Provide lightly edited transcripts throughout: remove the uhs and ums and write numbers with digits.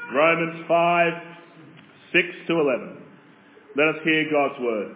Romans 5, 6 to 11. Let us hear God's word.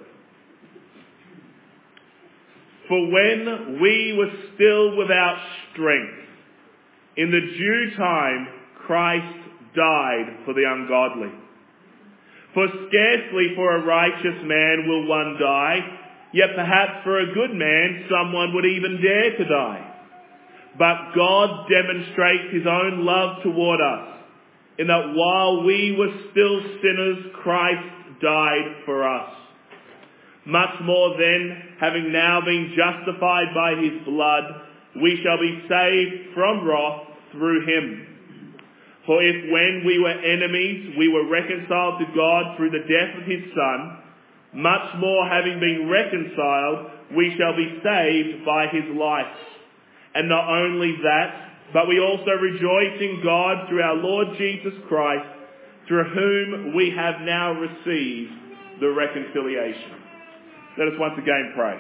For when we were still without strength, in the due time Christ died for the ungodly. For scarcely for a righteous man will one die, yet perhaps for a good man someone would even dare to die. But God demonstrates his own love toward us, in that while we were still sinners, Christ died for us. Much more then, having now been justified by his blood, we shall be saved from wrath through him. For if when we were enemies, we were reconciled to God through the death of his Son, much more having been reconciled, we shall be saved by his life. And not only that, but we also rejoice in God through our Lord Jesus Christ, through whom we have now received the reconciliation. Let us once again pray.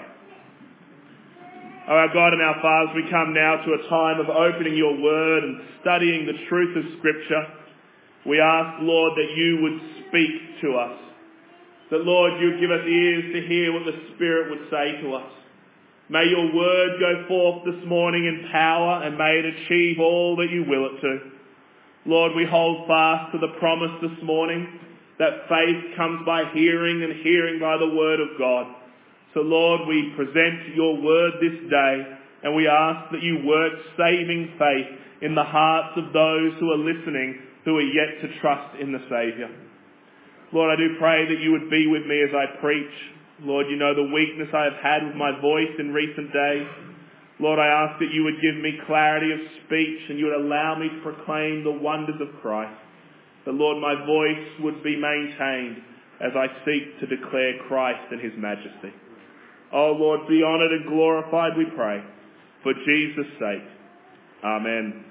Oh, our God and our Father, we come now to a time of opening your word and studying the truth of Scripture. We ask, Lord, that you would speak to us. That, Lord, you would give us ears to hear what the Spirit would say to us. May your word go forth this morning in power, and may it achieve all that you will it to. Lord, we hold fast to the promise this morning that faith comes by hearing, and hearing by the word of God. So, Lord, we present your word this day, and we ask that you work saving faith in the hearts of those who are listening, who are yet to trust in the Saviour. Lord, I do pray that you would be with me as I preach. Lord, you know the weakness I have had with my voice in recent days. Lord, I ask that you would give me clarity of speech, and you would allow me to proclaim the wonders of Christ. That, Lord, my voice would be maintained as I seek to declare Christ and his majesty. Oh, Lord, be honoured and glorified, we pray, for Jesus' sake. Amen.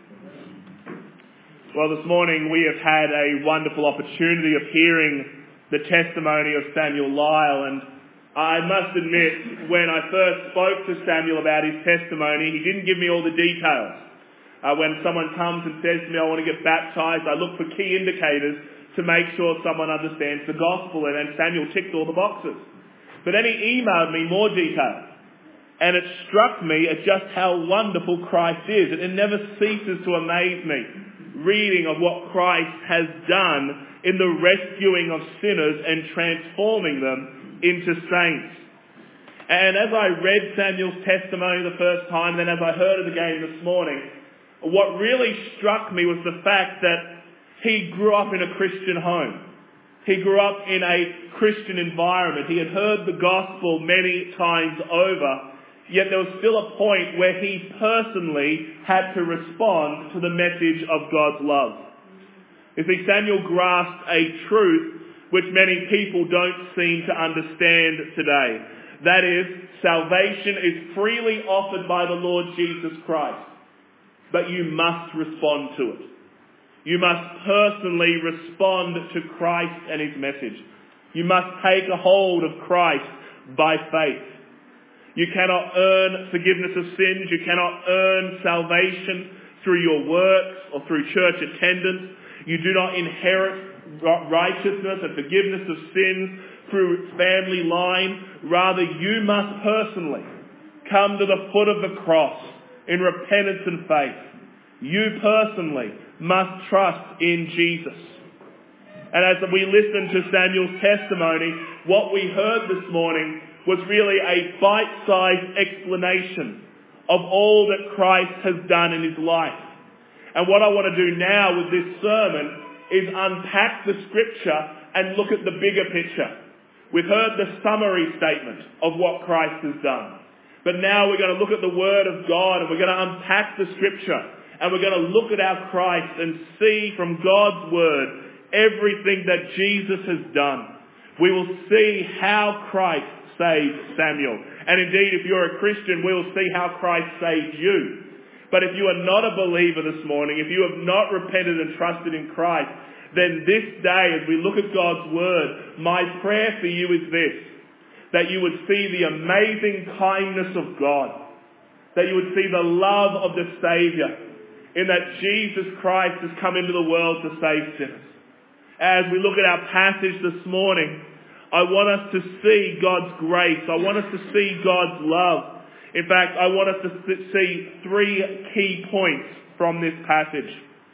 Well, this morning we have had a wonderful opportunity of hearing the testimony of Samuel Lyle, and I must admit, when I first spoke to Samuel about his testimony, he didn't give me all the details. When someone comes and says to me, I want to get baptised, I look for key indicators to make sure someone understands the gospel, and Samuel ticked all the boxes. But then he emailed me more details, and it struck me at just how wonderful Christ is. It never ceases to amaze me, reading of what Christ has done in the rescuing of sinners and transforming them into saints. And as I read Samuel's testimony the first time, then as I heard it again this morning, what really struck me was the fact that he grew up in a Christian home. He grew up in a Christian environment. He had heard the gospel many times over, yet there was still a point where he personally had to respond to the message of God's love. You see, Samuel grasped a truth which many people don't seem to understand today. That is, salvation is freely offered by the Lord Jesus Christ, but you must respond to it. You must personally respond to Christ and his message. You must take a hold of Christ by faith. You cannot earn forgiveness of sins. You cannot earn salvation through your works or through church attendance. You do not inherit righteousness and forgiveness of sins through family line. Rather, you must personally come to the foot of the cross in repentance and faith. You personally must trust in Jesus. And as we listened to Samuel's testimony, what we heard this morning was really a bite-sized explanation of all that Christ has done in his life. And what I want to do now with this sermon is unpack the scripture and look at the bigger picture. We've heard the summary statement of what Christ has done. But now we're going to look at the Word of God, and we're going to unpack the scripture, and we're going to look at our Christ and see from God's Word everything that Jesus has done. We will see how Christ saved Samuel. And indeed, if you're a Christian, we will see how Christ saved you. But if you are not a believer this morning, if you have not repented and trusted in Christ, then this day, as we look at God's Word, my prayer for you is this: that you would see the amazing kindness of God, that you would see the love of the Saviour, in that Jesus Christ has come into the world to save sinners. As we look at our passage this morning, I want us to see God's grace. I want us to see God's love. In fact, I want us to see three key points from this passage.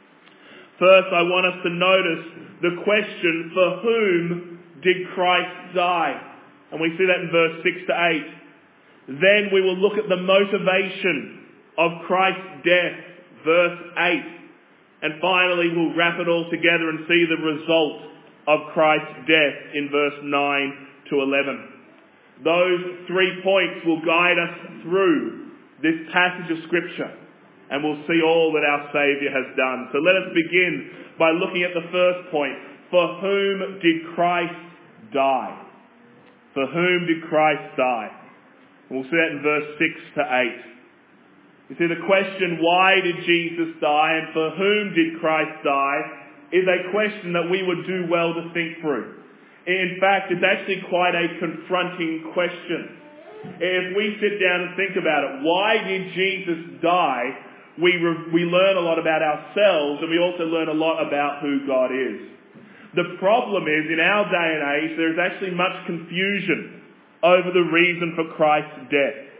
First, I want us to notice the question, for whom did Christ die? And we see that in verse 6 to 8. Then we will look at the motivation of Christ's death, verse 8. And finally, we'll wrap it all together and see the result of Christ's death in verse 9 to 11. Those 3 points will guide us through this passage of Scripture, and we'll see all that our Saviour has done. So let us begin by looking at the first point. For whom did Christ die? For whom did Christ die? And we'll see that in verse 6 to 8. You see, the question, why did Jesus die and for whom did Christ die, is a question that we would do well to think through. In fact, it's actually quite a confronting question. If we sit down and think about it, why did Jesus die? We learn a lot about ourselves, and we also learn a lot about who God is. The problem is, in our day and age, there is actually much confusion over the reason for Christ's death.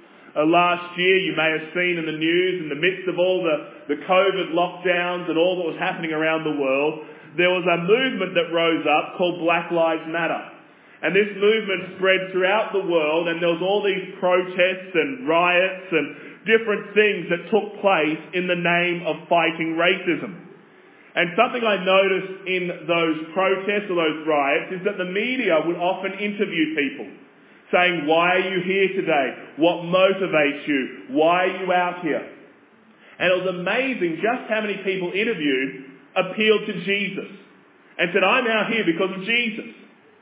Last year, you may have seen in the news, in the midst of all the COVID lockdowns and all that was happening around the world, there was a movement that rose up called Black Lives Matter. And this movement spread throughout the world, and there was all these protests and riots and different things that took place in the name of fighting racism. And something I noticed in those protests or those riots is that the media would often interview people, saying, why are you here today? What motivates you? Why are you out here? And it was amazing just how many people interviewed appealed to Jesus and said, I'm out here because of Jesus.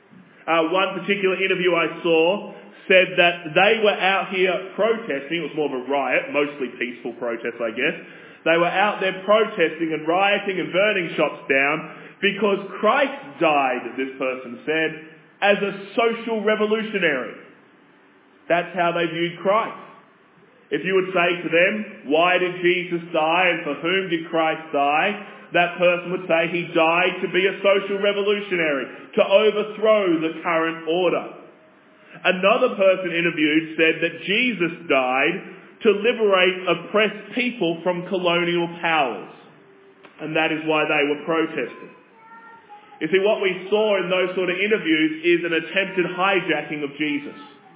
One particular interview I saw said that they were out here protesting. It was more of a riot, mostly peaceful protests, I guess. They were out there protesting and rioting and burning shops down because Christ died, this person said, as a social revolutionary. That's how they viewed Christ. If you would say to them, why did Jesus die and for whom did Christ die? That person would say he died to be a social revolutionary, to overthrow the current order. Another person interviewed said that Jesus died to liberate oppressed people from colonial powers. And that is why they were protesting. You see, what we saw in those sort of interviews is an attempted hijacking of Jesus.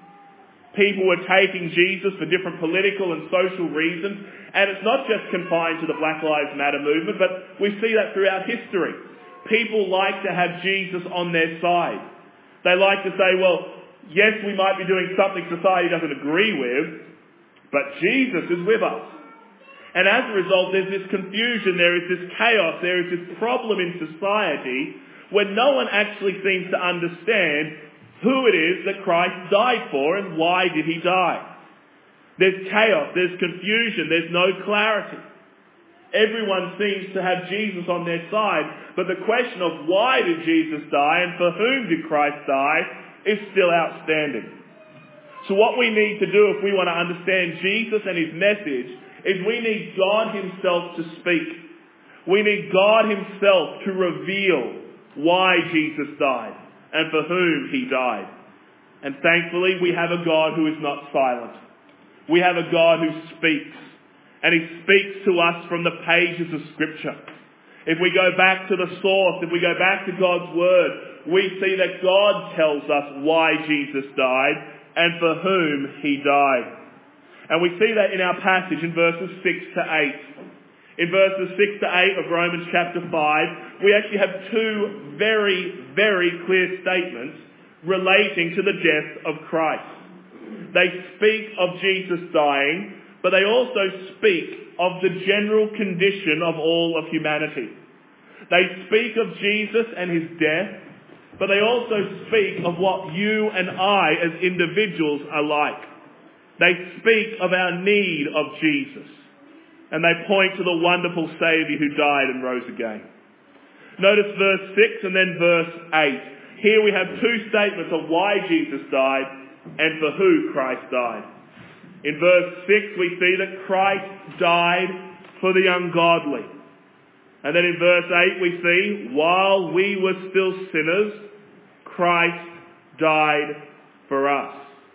People were taking Jesus for different political and social reasons, and it's not just confined to the Black Lives Matter movement, but we see that throughout history. People like to have Jesus on their side. They like to say, well, yes, we might be doing something society doesn't agree with, but Jesus is with us. And as a result, there's this confusion, there is this chaos, there is this problem in society where no one actually seems to understand who it is that Christ died for and why did he die. There's chaos, there's confusion, there's no clarity. Everyone seems to have Jesus on their side, but the question of why did Jesus die and for whom did Christ die is still outstanding. So what we need to do if we want to understand Jesus and his message is we need God himself to speak. We need God himself to reveal why Jesus died and for whom he died. And thankfully, we have a God who is not silent. We have a God who speaks. And he speaks to us from the pages of Scripture. If we go back to the source, if we go back to God's Word, we see that God tells us why Jesus died and for whom he died. And we see that in our passage in verses 6 to 8. In verses 6 to 8 of Romans chapter 5, we actually have two very, very clear statements relating to the death of Christ. They speak of Jesus dying, but they also speak of the general condition of all of humanity. They speak of Jesus and his death, but they also speak of what you and I as individuals are like. They speak of our need of Jesus. And they point to the wonderful Saviour who died and rose again. Notice verse 6 and then verse 8. Here we have two statements of why Jesus died and for who Christ died. In verse 6 we see that Christ died for the ungodly. And then in verse 8 we see, while we were still sinners, Christ died for us.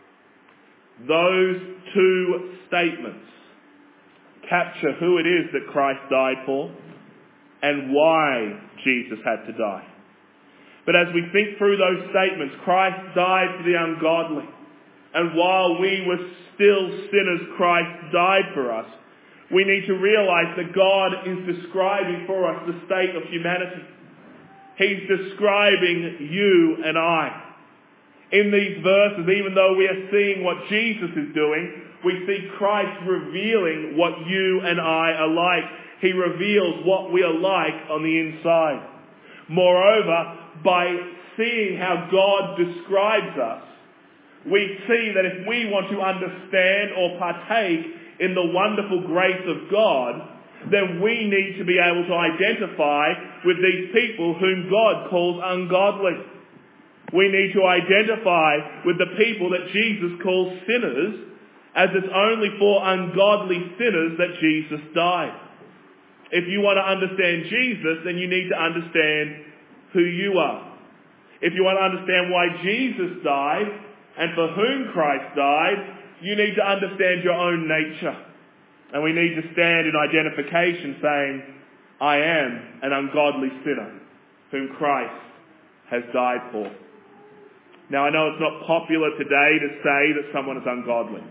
Those two statements capture who it is that Christ died for and why Jesus had to die. But as we think through those statements, Christ died for the ungodly. And while we were still sinners, Christ died for us. We need to realise that God is describing for us the state of humanity. He's describing you and I. In these verses, even though we are seeing what Jesus is doing, we see Christ revealing what you and I are like. He reveals what we are like on the inside. Moreover, by seeing how God describes us, we see that if we want to understand or partake in the wonderful grace of God, then we need to be able to identify with these people whom God calls ungodly. We need to identify with the people that Jesus calls sinners, as it's only for ungodly sinners that Jesus died. If you want to understand Jesus, then you need to understand who you are. If you want to understand why Jesus died and for whom Christ died, you need to understand your own nature. And we need to stand in identification saying, I am an ungodly sinner whom Christ has died for. Now I know it's not popular today to say that someone is ungodly.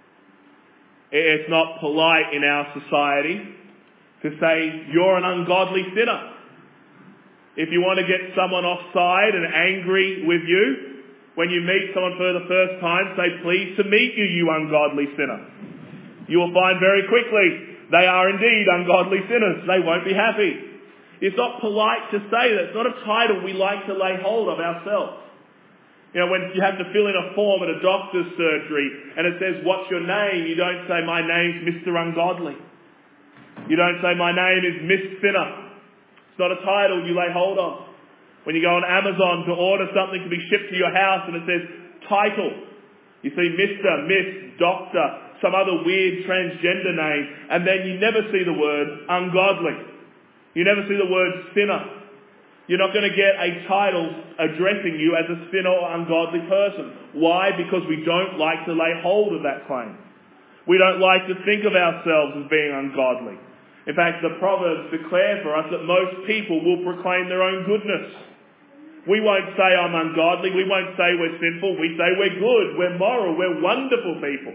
It's not polite in our society to say you're an ungodly sinner. If you want to get someone offside and angry with you, when you meet someone for the first time, say, pleased to meet you, you ungodly sinner. You will find very quickly they are indeed ungodly sinners. They won't be happy. It's not polite to say that. It's not a title we like to lay hold of ourselves. You know, when you have to fill in a form at a doctor's surgery and it says, what's your name? You don't say, my name's Mr. Ungodly. You don't say, my name is Miss Sinner. It's not a title you lay hold of. When you go on Amazon to order something to be shipped to your house and it says title, you see Mr., Miss, Doctor, some other weird transgender name, and then you never see the word ungodly. You never see the word sinner. You're not going to get a title addressing you as a sinner or ungodly person. Why? Because we don't like to lay hold of that claim. We don't like to think of ourselves as being ungodly. In fact, the Proverbs declare for us that most people will proclaim their own goodness. We won't say I'm ungodly. We won't say we're sinful. We say we're good, we're moral, we're wonderful people.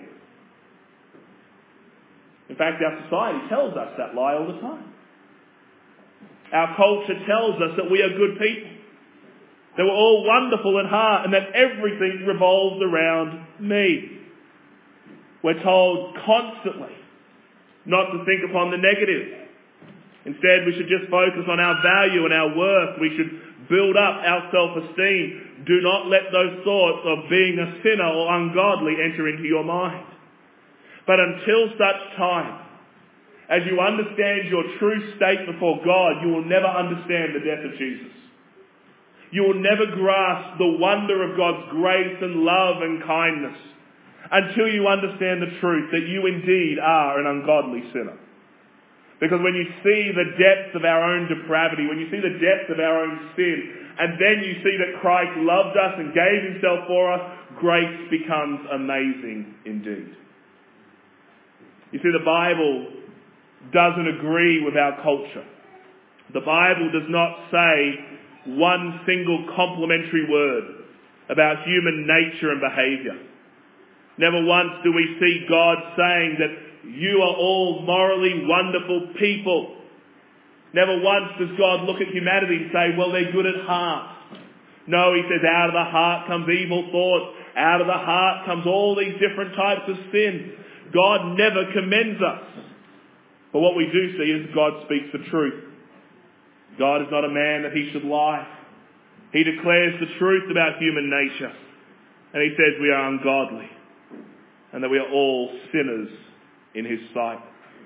In fact, our society tells us that lie all the time. Our culture tells us that we are good people, that we're all wonderful at heart, and that everything revolves around me. We're told constantly not to think upon the negative. Instead, we should just focus on our value and our worth. We should build up our self-esteem. Do not let those thoughts of being a sinner or ungodly enter into your mind. But until such time as you understand your true state before God, you will never understand the death of Jesus. You will never grasp the wonder of God's grace and love and kindness until you understand the truth that you indeed are an ungodly sinner. Because when you see the depths of our own depravity, when you see the depths of our own sin, and then you see that Christ loved us and gave himself for us, grace becomes amazing indeed. You see, the Bible doesn't agree with our culture. The Bible does not say one single complimentary word about human nature and behaviour. Never once do we see God saying that you are all morally wonderful people. Never once does God look at humanity and say, well, they're good at heart. No, he says, out of the heart comes evil thoughts. Out of the heart comes all these different types of sin. God never commends us. But what we do see is God speaks the truth. God is not a man that he should lie. He declares the truth about human nature. And he says we are ungodly. And that we are all sinners in his sight.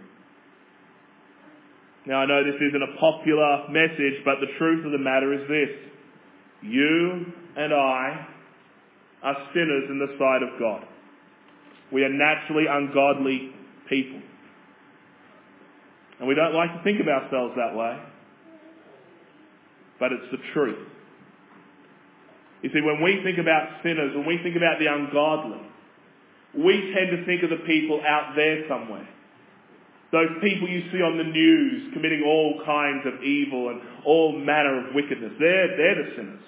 Now I know this isn't a popular message, but the truth of the matter is this. You and I are sinners in the sight of God. We are naturally ungodly people. And we don't like to think of ourselves that way. But it's the truth. You see, when we think about sinners, when we think about the ungodly, we tend to think of the people out there somewhere. Those people you see on the news committing all kinds of evil and all manner of wickedness. They're the sinners.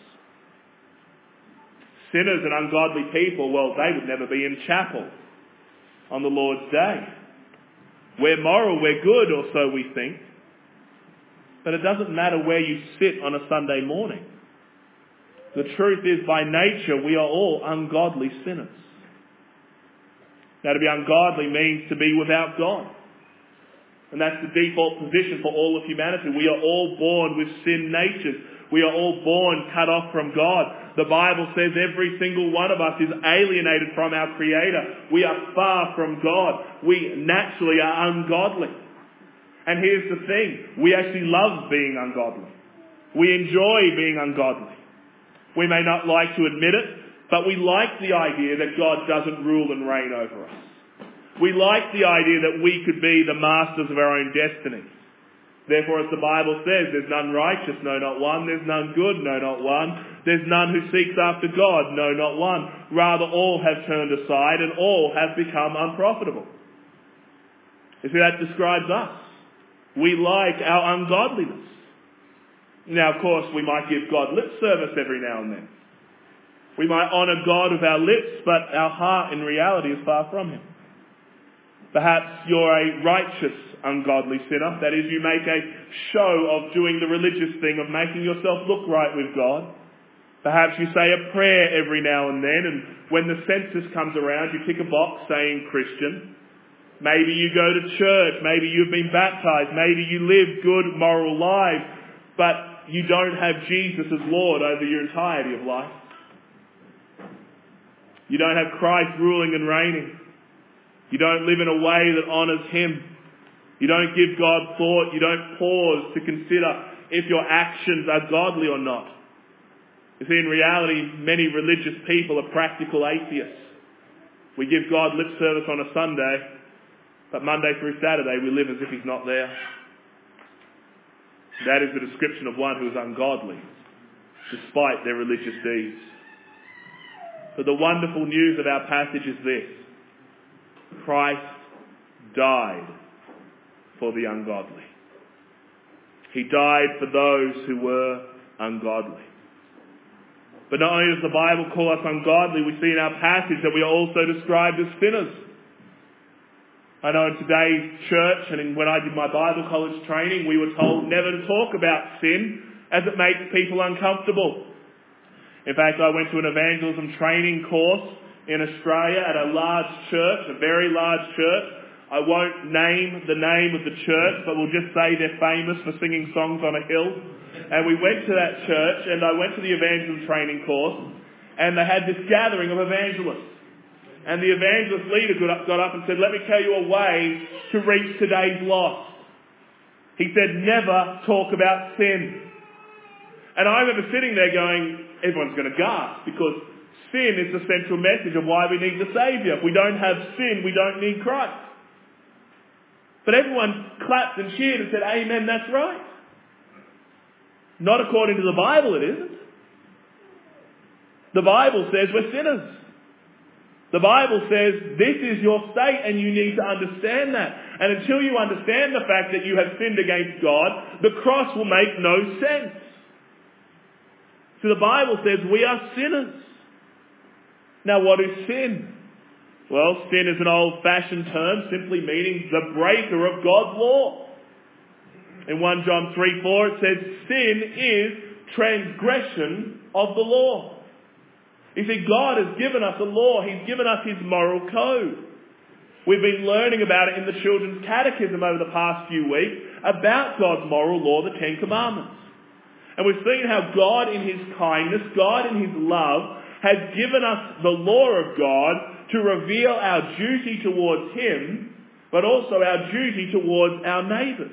Sinners and ungodly people, well, they would never be in chapel on the Lord's day. We're moral, we're good, or so we think. But it doesn't matter where you sit on a Sunday morning. The truth is, by nature, we are all ungodly sinners. Now, to be ungodly means to be without God. And that's the default position for all of humanity. We are all born with sin natures. We are all born cut off from God. The Bible says every single one of us is alienated from our Creator. We are far from God. We naturally are ungodly. And here's the thing. We actually love being ungodly. We enjoy being ungodly. We may not like to admit it, but we like the idea that God doesn't rule and reign over us. We like the idea that we could be the masters of our own destiny. Therefore, as the Bible says, there's none righteous, no, not one. There's none good, no, not one. There's none who seeks after God, no, not one. Rather, all have turned aside and all have become unprofitable. You see, that describes us. We like our ungodliness. Now, of course, we might give God lip service every now and then. We might honour God with our lips, but our heart in reality is far from Him. Perhaps you're a righteous, ungodly sinner. That is, you make a show of doing the religious thing, of making yourself look right with God. Perhaps you say a prayer every now and then, and when the census comes around, you tick a box saying Christian. Maybe you go to church, maybe you've been baptised, maybe you live good, moral lives, but you don't have Jesus as Lord over your entirety of life. You don't have Christ ruling and reigning. You don't live in a way that honours Him. You don't give God thought. You don't pause to consider if your actions are godly or not. You see, in reality, many religious people are practical atheists. We give God lip service on a Sunday, but Monday through Saturday we live as if He's not there. That is the description of one who is ungodly, despite their religious deeds. But the wonderful news of our passage is this. Christ died for the ungodly. He died for those who were ungodly. But not only does the Bible call us ungodly, we see in our passage that we are also described as sinners. I know in today's church and when I did my Bible college training, we were told never to talk about sin as it makes people uncomfortable. In fact, I went to an evangelism training course in Australia at a large church, a very large church. I won't name the name of the church, but we'll just say they're famous for singing songs on a hill. And we went to that church, and I went to the evangelism training course, and they had this gathering of evangelists. And the evangelist leader got up and said, "Let me tell you a way to reach today's lost." He said, "Never talk about sin." And I remember sitting there going, everyone's going to gasp, because sin is the central message of why we need the Saviour. If we don't have sin, we don't need Christ. But everyone clapped and cheered and said, "Amen, that's right." Not according to the Bible, it isn't. The Bible says we're sinners. The Bible says this is your state and you need to understand that. And until you understand the fact that you have sinned against God, the cross will make no sense. So the Bible says we are sinners. Now what is sin? Well, sin is an old-fashioned term simply meaning the breaker of God's law. In 1 John 3:4 it says sin is transgression of the law. You see, God has given us a law. He's given us His moral code. We've been learning about it in the Children's Catechism over the past few weeks about God's moral law, the Ten Commandments. And we've seen how God in His kindness, God in His love, has given us the law of God to reveal our duty towards Him, but also our duty towards our neighbours.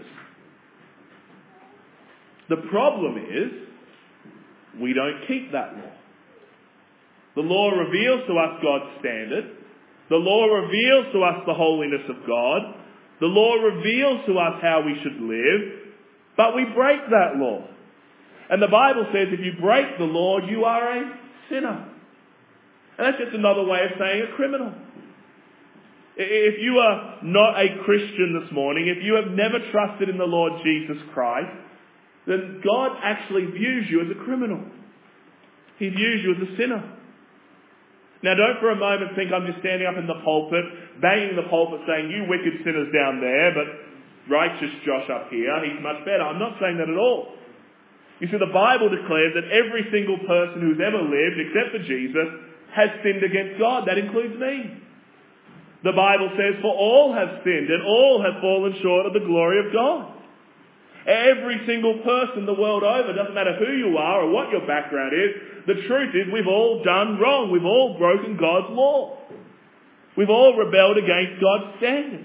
The problem is, we don't keep that law. The law reveals to us God's standard. The law reveals to us the holiness of God. The law reveals to us how we should live, but we break that law. And the Bible says if you break the law, you are a sinner. And that's just another way of saying a criminal. If you are not a Christian this morning, if you have never trusted in the Lord Jesus Christ, then God actually views you as a criminal. He views you as a sinner. Now don't for a moment think I'm just standing up in the pulpit, banging the pulpit saying, you wicked sinners down there, but righteous Josh up here, he's much better. I'm not saying that at all. You see, the Bible declares that every single person who's ever lived, except for Jesus, has sinned against God. That includes me. The Bible says, for all have sinned and all have fallen short of the glory of God. Every single person the world over, doesn't matter who you are or what your background is, the truth is we've all done wrong. We've all broken God's law. We've all rebelled against God's standard.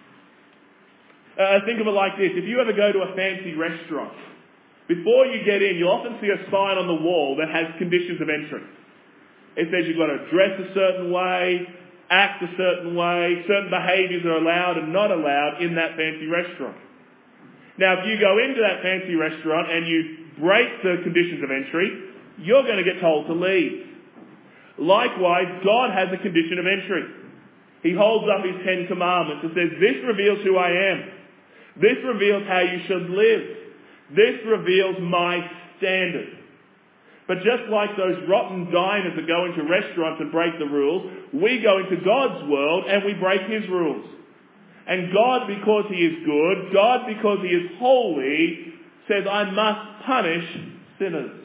Think of it like this. If you ever go to a fancy restaurant, before you get in, you'll often see a sign on the wall that has conditions of entry. It says you've got to dress a certain way, act a certain way, certain behaviours are allowed and not allowed in that fancy restaurant. Now, if you go into that fancy restaurant and you break the conditions of entry, you're going to get told to leave. Likewise, God has a condition of entry. He holds up his 10 commandments and says, this reveals who I am. This reveals how you should live. This reveals my standard. But just like those rotten diners that go into restaurants and break the rules, we go into God's world and we break his rules. And God, because he is good, God, because he is holy, says, I must punish sinners.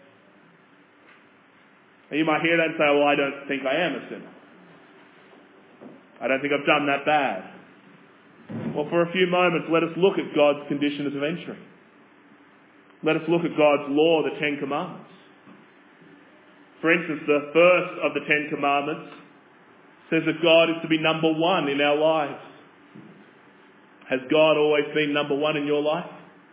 And you might hear that and say, well, I don't think I am a sinner. I don't think I've done that bad. Well, for a few moments, let us look at God's conditions of entry. Let us look at God's law, the 10 Commandments. For instance, the first of the 10 Commandments says that God is to be number one in our lives. Has God always been number one in your life?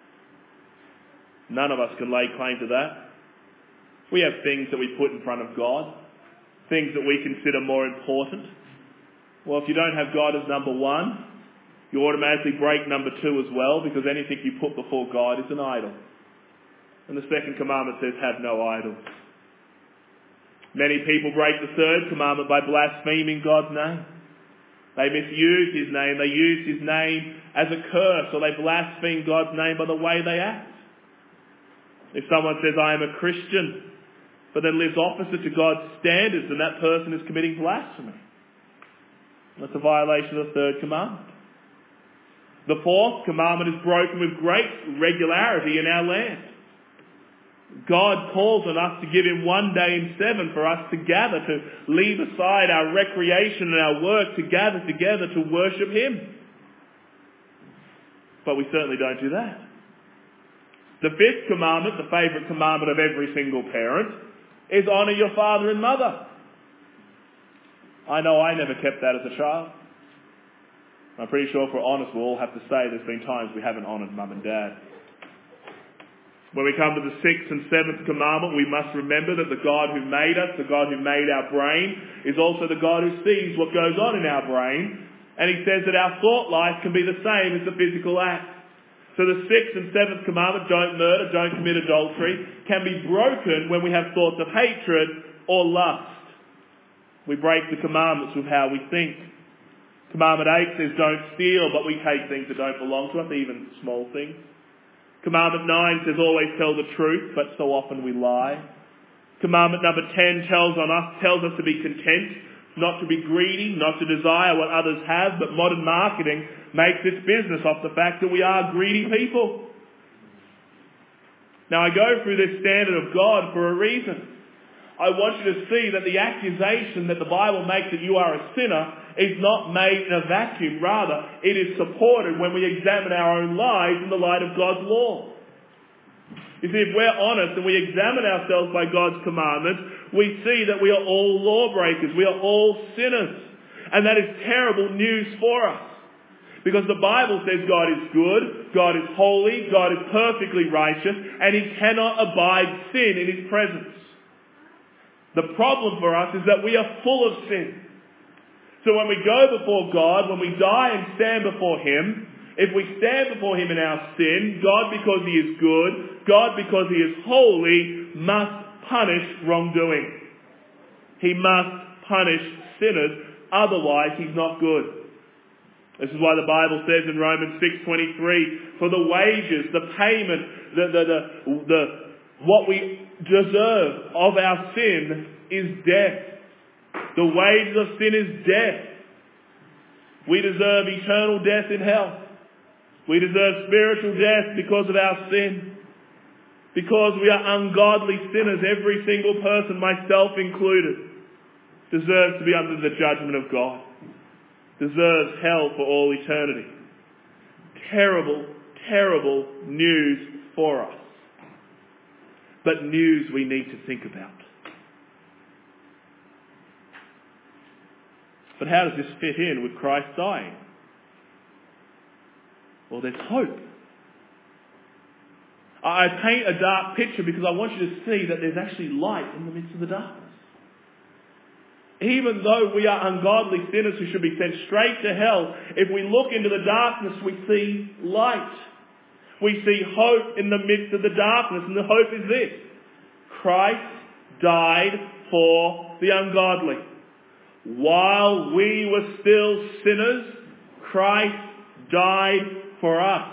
None of us can lay claim to that. We have things that we put in front of God, things that we consider more important. Well, if you don't have God as number one, you automatically break number two as well, because anything you put before God is an idol. And the second commandment says, have no idols. Many people break the third commandment by blaspheming God's name. They misuse his name. They use his name as a curse, or they blaspheme God's name by the way they act. If someone says, I am a Christian, but then lives opposite to God's standards, then that person is committing blasphemy. That's a violation of the third commandment. The fourth commandment is broken with great regularity in our land. God calls on us to give him one day in 7 for us to gather, to leave aside our recreation and our work to gather together to worship him. But we certainly don't do that. The fifth commandment, the favourite commandment of every single parent, is honour your father and mother. I know I never kept that as a child. I'm pretty sure if we're honest, we'll all have to say there's been times we haven't honoured mum and dad. When we come to the 6th and 7th commandment, we must remember that the God who made us, the God who made our brain, is also the God who sees what goes on in our brain. And he says that our thought life can be the same as the physical act. So the 6th and 7th commandment, don't murder, don't commit adultery, can be broken when we have thoughts of hatred or lust. We break the commandments with how we think. Commandment 8 says don't steal, but we take things that don't belong to us, even small things. Commandment 9 says always tell the truth, but so often we lie. Commandment number 10 tells us to be content, not to be greedy, not to desire what others have, but modern marketing makes its business off the fact that we are greedy people. Now I go through this standard of God for a reason. I want you to see that the accusation that the Bible makes that you are a sinner is not made in a vacuum. Rather, it is supported when we examine our own lives in the light of God's law. You see, if we're honest and we examine ourselves by God's commandments, we see that we are all lawbreakers. We are all sinners. And that is terrible news for us. Because the Bible says God is good, God is holy, God is perfectly righteous, and he cannot abide sin in his presence. The problem for us is that we are full of sin. So when we go before God, when we die and stand before Him, if we stand before Him in our sin, God, because He is good, God, because He is holy, must punish wrongdoing. He must punish sinners, otherwise He's not good. This is why the Bible says in Romans 6:23, for the wages, the payment, what we deserve of our sin is death. The wages of sin is death. We deserve eternal death in hell. We deserve spiritual death because of our sin. Because we are ungodly sinners, every single person, myself included, deserves to be under the judgment of God. Deserves hell for all eternity. Terrible, terrible news for us. But news we need to think about. But how does this fit in with Christ dying? Well, there's hope. I paint a dark picture because I want you to see that there's actually light in the midst of the darkness. Even though we are ungodly sinners who should be sent straight to hell, if we look into the darkness, we see light. We see hope in the midst of the darkness, and the hope is this: Christ died for the ungodly. While we were still sinners, Christ died for us.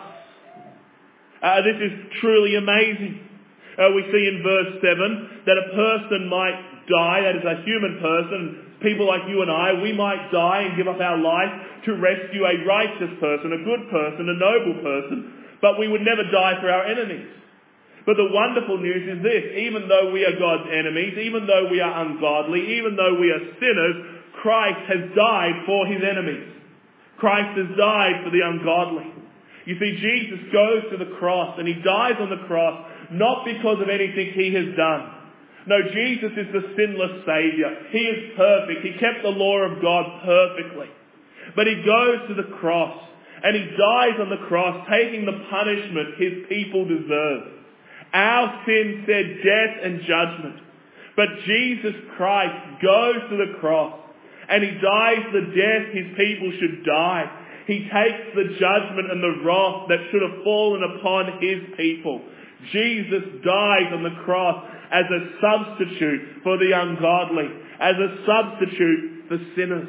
This is truly amazing. We see in verse 7 that a person might die, that is a human person, people like you and I, we might die and give up our life to rescue a righteous person, a good person, a noble person, but we would never die for our enemies. But the wonderful news is this: even though we are God's enemies, even though we are ungodly, even though we are sinners, Christ has died for His enemies. Christ has died for the ungodly. You see, Jesus goes to the cross and He dies on the cross not because of anything He has done. No, Jesus is the sinless Saviour. He is perfect. He kept the law of God perfectly. But He goes to the cross and He dies on the cross, taking the punishment His people deserve. Our sin said death and judgment. But Jesus Christ goes to the cross and He dies the death His people should die. He takes the judgment and the wrath that should have fallen upon His people. Jesus dies on the cross as a substitute for the ungodly, as a substitute for sinners.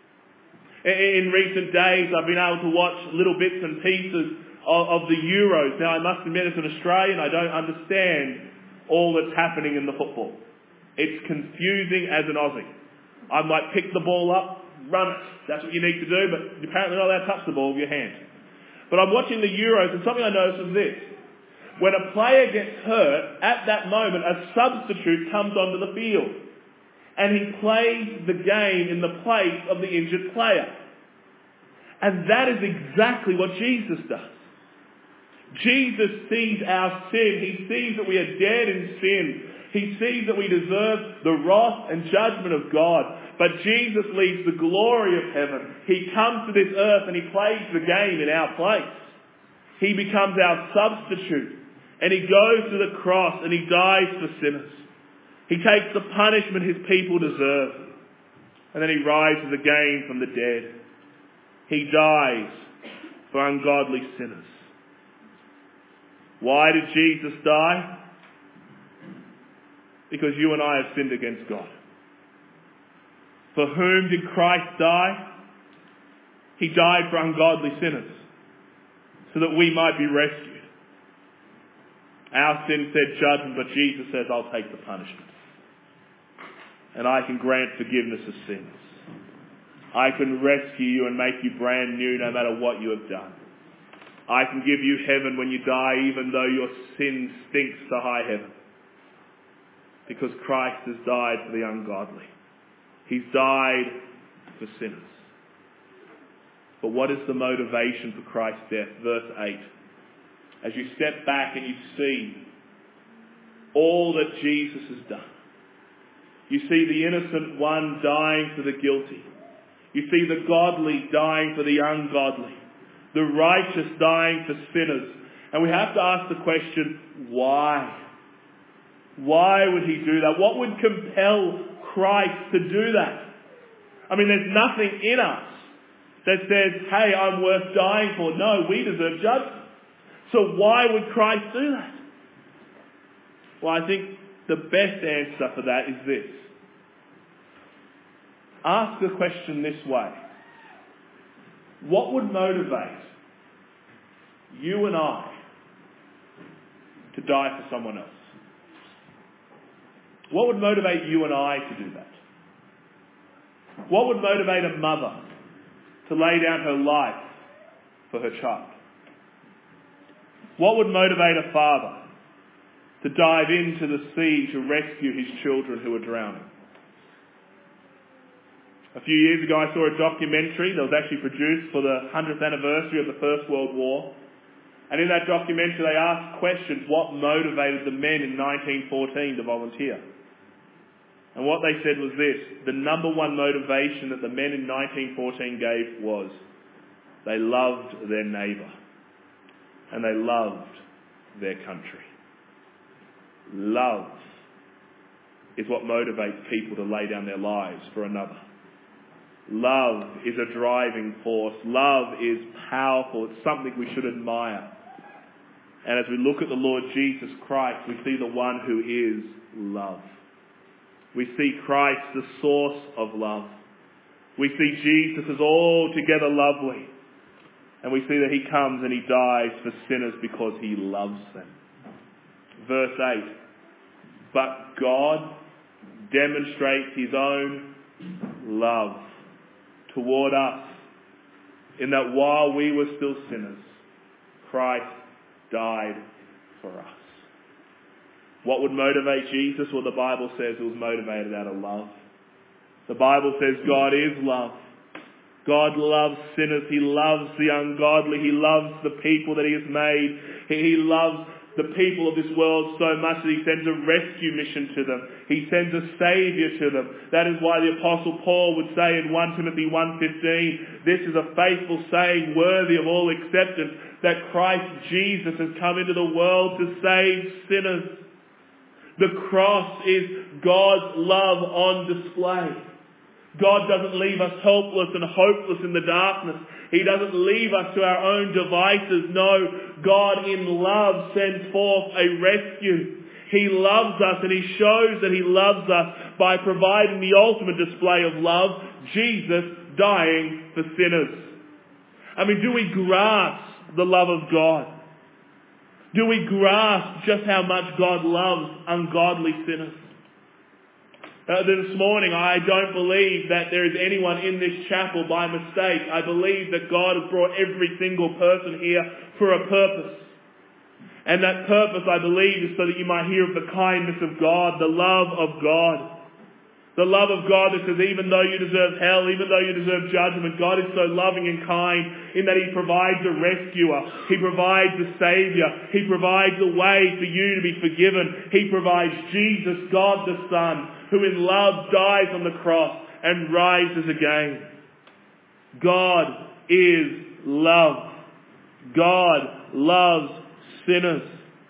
In recent days, I've been able to watch little bits and pieces of the Euros. Now, I must admit, as an Australian, I don't understand all that's happening in the football. It's confusing as an Aussie. I might pick the ball up, run it. That's what you need to do, but you're apparently not allowed to touch the ball with your hand. But I'm watching the Euros, and something I noticed was this. When a player gets hurt, at that moment, a substitute comes onto the field. And he plays the game in the place of the injured player. And that is exactly what Jesus does. Jesus sees our sin. He sees that we are dead in sin. He sees that we deserve the wrath and judgment of God. But Jesus leaves the glory of heaven. He comes to this earth and He plays the game in our place. He becomes our substitute. And He goes to the cross and He dies for sinners. He takes the punishment His people deserve. And then He rises again from the dead. He dies for ungodly sinners. Why did Jesus die? Because you and I have sinned against God. For whom did Christ die? He died for ungodly sinners, so that we might be rescued. Our sin said judgment, but Jesus says, I'll take the punishment. And I can grant forgiveness of sins. I can rescue you and make you brand new no matter what you have done. I can give you heaven when you die, even though your sin stinks to high heaven. Because Christ has died for the ungodly. He's died for sinners. But what is the motivation for Christ's death? Verse 8. As you step back and you see all that Jesus has done. You see the innocent one dying for the guilty. You see the godly dying for the ungodly. The righteous dying for sinners. And we have to ask the question, why? Why would He do that? What would compel Christ to do that? I mean, there's nothing in us that says, hey, I'm worth dying for. No, we deserve judgment. So why would Christ do that? Well, I think the best answer for that is this. Ask the question this way. What would motivate you and I to die for someone else? What would motivate you and I to do that? What would motivate a mother to lay down her life for her child? What would motivate a father to dive into the sea to rescue his children who are drowning? A few years ago I saw a documentary that was actually produced for the 100th anniversary of the First World War. And in that documentary they asked questions, what motivated the men in 1914 to volunteer? And what they said was this: the number one motivation that the men in 1914 gave was they loved their neighbour and they loved their country. Love is what motivates people to lay down their lives for another. Love is a driving force. Love is powerful. It's something we should admire. And as we look at the Lord Jesus Christ, we see the one who is love. We see Christ, the source of love. We see Jesus as altogether lovely. And we see that he comes and he dies for sinners because he loves them. Verse 8. But God demonstrates his own love toward us in that while we were still sinners, Christ died for us. What would motivate Jesus? Well, the Bible says it was motivated out of love. The Bible says God is love. God loves sinners. He loves the ungodly. He loves the people that he has made. He loves the people of this world so much that he sends a rescue mission to them. He sends a saviour to them. That is why the Apostle Paul would say in 1 Timothy 1:15, this is a faithful saying worthy of all acceptance, that Christ Jesus has come into the world to save sinners. The cross is God's love on display. God doesn't leave us helpless and hopeless in the darkness. He doesn't leave us to our own devices. No, God in love sends forth a rescue. He loves us and he shows that he loves us by providing the ultimate display of love, Jesus dying for sinners. I mean, do we grasp the love of God? Do we grasp just how much God loves ungodly sinners? This morning, I don't believe that there is anyone in this chapel by mistake. I believe that God has brought every single person here for a purpose. And that purpose, I believe, is so that you might hear of the kindness of God, the love of God. The love of God that says even though you deserve hell, even though you deserve judgment, God is so loving and kind in that he provides a rescuer. He provides a saviour. He provides a way for you to be forgiven. He provides Jesus, God the Son, who in love dies on the cross and rises again. God is love. God loves sinners.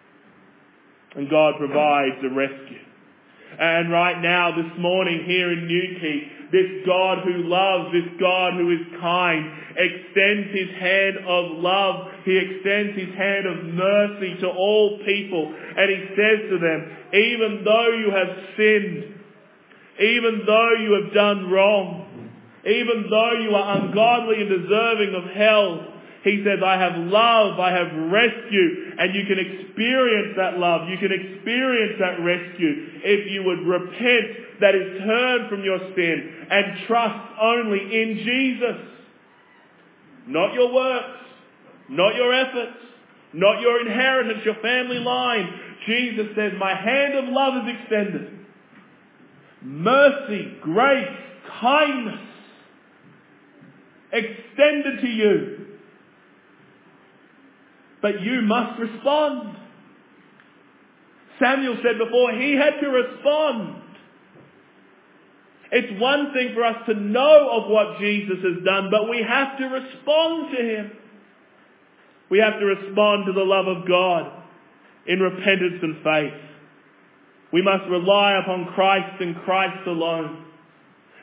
And God provides a rescue. And right now, this morning here in Newquay, this God who loves, this God who is kind, extends his hand of love. He extends his hand of mercy to all people. And he says to them, even though you have sinned, even though you have done wrong, even though you are ungodly and deserving of hell, he says, I have love, I have rescue, and you can experience that love, you can experience that rescue if you would repent, that is, turn from your sin and trust only in Jesus. Not your works, not your efforts, not your inheritance, your family line. Jesus says, my hand of love is extended. Mercy, grace, kindness extended to you. But you must respond. Samuel said before, he had to respond. It's one thing for us to know of what Jesus has done, but we have to respond to him. We have to respond to the love of God in repentance and faith. We must rely upon Christ and Christ alone.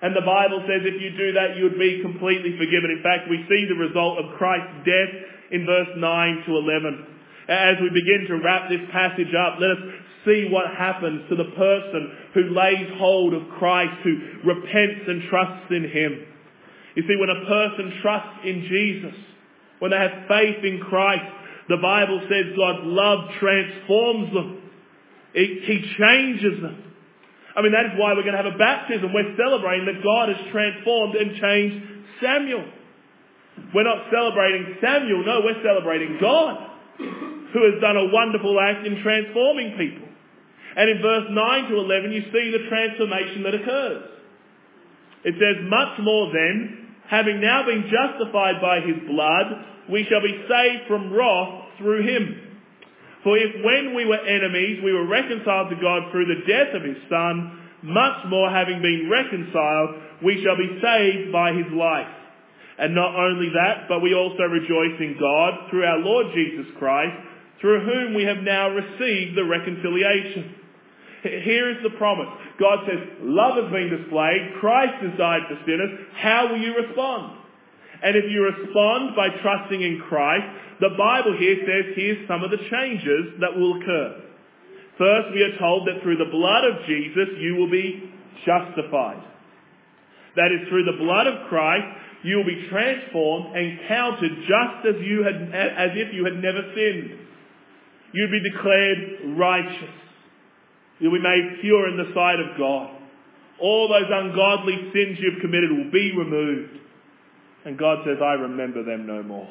And the Bible says if you do that, you would be completely forgiven. In fact, we see the result of Christ's death in verse 9 to 11. As we begin to wrap this passage up, let us see what happens to the person who lays hold of Christ, who repents and trusts in Him. You see, when a person trusts in Jesus, when they have faith in Christ, the Bible says God's love transforms them. He changes them. I mean, that is why we're going to have a baptism. We're celebrating that God has transformed and changed Samuel. We're not celebrating Samuel, no, we're celebrating God, who has done a wonderful act in transforming people. And in verse 9 to 11, you see the transformation that occurs. It says, much more then, having now been justified by His blood, we shall be saved from wrath through Him. For if when we were enemies, we were reconciled to God through the death of His Son, much more having been reconciled, we shall be saved by His life. And not only that, but we also rejoice in God through our Lord Jesus Christ, through whom we have now received the reconciliation. Here is the promise. God says, love has been displayed, Christ has died for sinners, how will you respond? And if you respond by trusting in Christ, the Bible here says here's some of the changes that will occur. First, we are told that through the blood of Jesus, you will be justified. That is, through the blood of Christ, you will be transformed and counted just as if you had never sinned. You'll be declared righteous. You'll be made pure in the sight of God. All those ungodly sins you've committed will be removed. And God says, I remember them no more.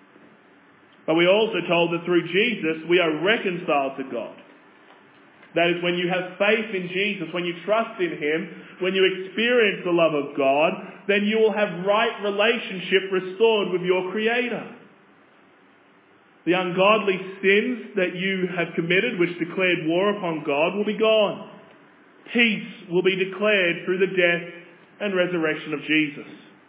But we're also told that through Jesus, we are reconciled to God. That is, when you have faith in Jesus, when you trust in Him, when you experience the love of God, then you will have right relationship restored with your Creator. The ungodly sins that you have committed, which declared war upon God, will be gone. Peace will be declared through the death and resurrection of Jesus.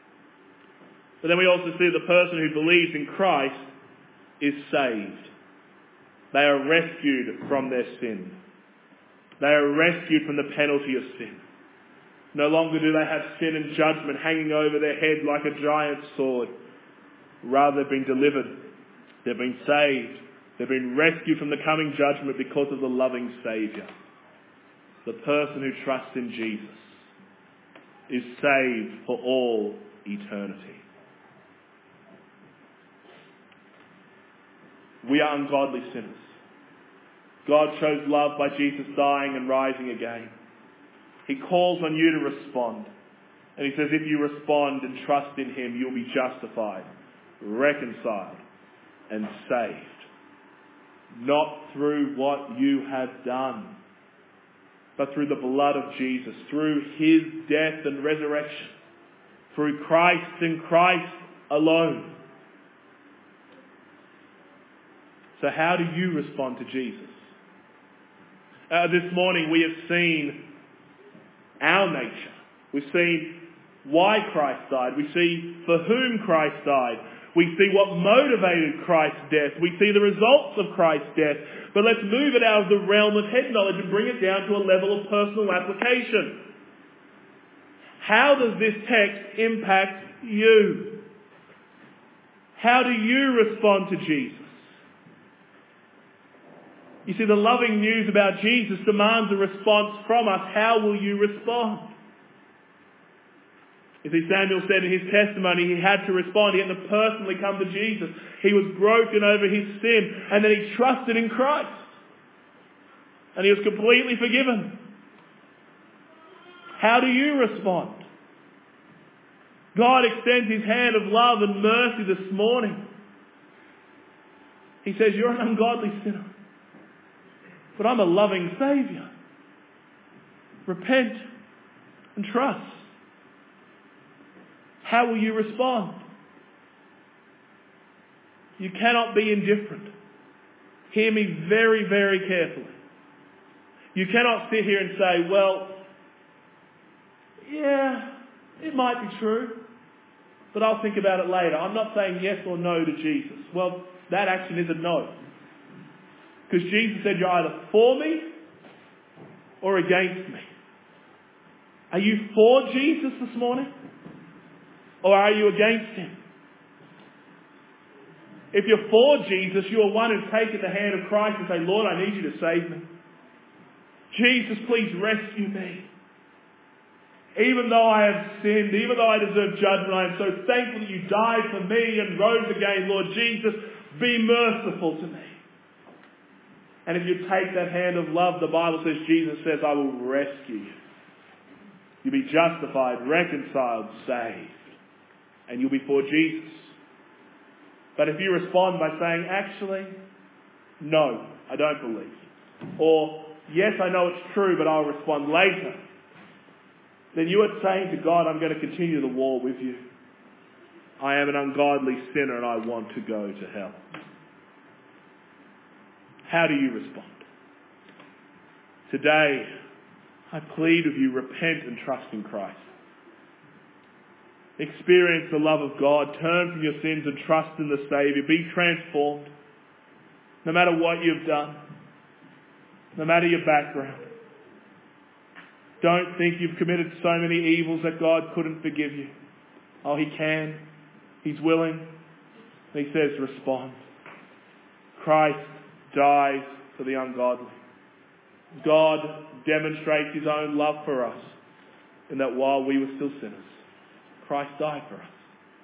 But then we also see the person who believes in Christ is saved. They are rescued from their sin. They are rescued from the penalty of sin. No longer do they have sin and judgment hanging over their head like a giant sword. Rather, they've been delivered. They've been saved. They've been rescued from the coming judgment because of the loving Saviour. The person who trusts in Jesus is saved for all eternity. We are ungodly sinners. God shows love by Jesus dying and rising again. He calls on you to respond. And He says if you respond and trust in Him, you'll be justified, reconciled, and saved. Not through what you have done, but through the blood of Jesus, through His death and resurrection, through Christ and Christ alone. So how do you respond to Jesus? This morning we have seen our nature. We've seen why Christ died. We see for whom Christ died. We see what motivated Christ's death. We see the results of Christ's death. But let's move it out of the realm of head knowledge and bring it down to a level of personal application. How does this text impact you? How do you respond to Jesus? You see, the loving news about Jesus demands a response from us. How will you respond? You see, Samuel said in his testimony he had to respond. He had to personally come to Jesus. He was broken over his sin, and then he trusted in Christ. And he was completely forgiven. How do you respond? God extends His hand of love and mercy this morning. He says, you're an ungodly sinner, but I'm a loving Saviour. Repent and trust. How will you respond? You cannot be indifferent. Hear me very, very carefully. You cannot sit here and say, well, yeah, it might be true, but I'll think about it later. I'm not saying yes or no to Jesus. Well, that action is a no. Because Jesus said you're either for me or against me. Are you for Jesus this morning? Or are you against him? If you're for Jesus, you are one who's taken the hand of Christ and say, Lord, I need you to save me. Jesus, please rescue me. Even though I have sinned, even though I deserve judgment, I am so thankful that you died for me and rose again. Lord Jesus, be merciful to me. And if you take that hand of love, the Bible says, Jesus says, I will rescue you. You'll be justified, reconciled, saved. And you'll be for Jesus. But if you respond by saying, actually, no, I don't believe. Or, yes, I know it's true, but I'll respond later. Then you are saying to God, I'm going to continue the war with you. I am an ungodly sinner and I want to go to hell. How do you respond? Today, I plead with you, repent and trust in Christ. Experience the love of God. Turn from your sins and trust in the Saviour. Be transformed. No matter what you've done. No matter your background. Don't think you've committed so many evils that God couldn't forgive you. Oh, he can. He's willing. He says, respond. Christ dies for the ungodly. God demonstrates his own love for us in that while we were still sinners, Christ died for us.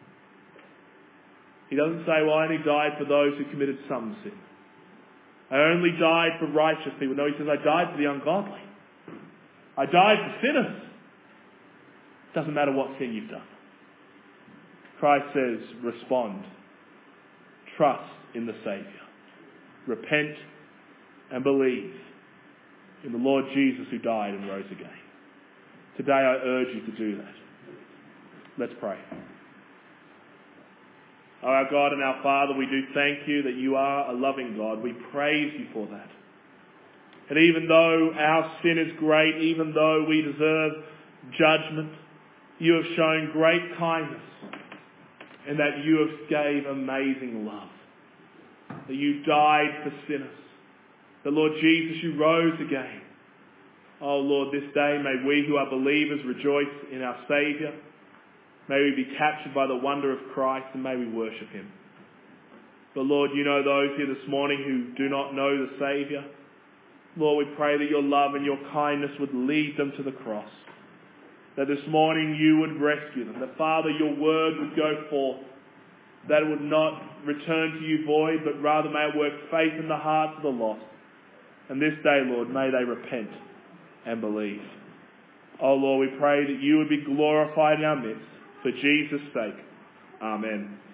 He doesn't say, well, I only died for those who committed some sin. I only died for righteous people. No, he says, I died for the ungodly. I died for sinners. Doesn't matter what sin you've done. Christ says, respond. Trust in the Saviour. Repent and believe in the Lord Jesus who died and rose again. Today I urge you to do that. Let's pray. Oh, our God and our Father, we do thank you that you are a loving God. We praise you for that. And even though our sin is great, even though we deserve judgment, you have shown great kindness in that you have gave amazing love. That you died for sinners. That, Lord Jesus, you rose again. Oh, Lord, this day may we who are believers rejoice in our Saviour. May we be captured by the wonder of Christ and may we worship him. But Lord, you know those here this morning who do not know the Saviour. Lord, we pray that your love and your kindness would lead them to the cross. That this morning you would rescue them. That, Father, your word would go forth. That it would not return to you void, but rather may it work faith in the hearts of the lost. And this day, Lord, may they repent and believe. Oh, Lord, we pray that you would be glorified in our midst. For Jesus' sake. Amen.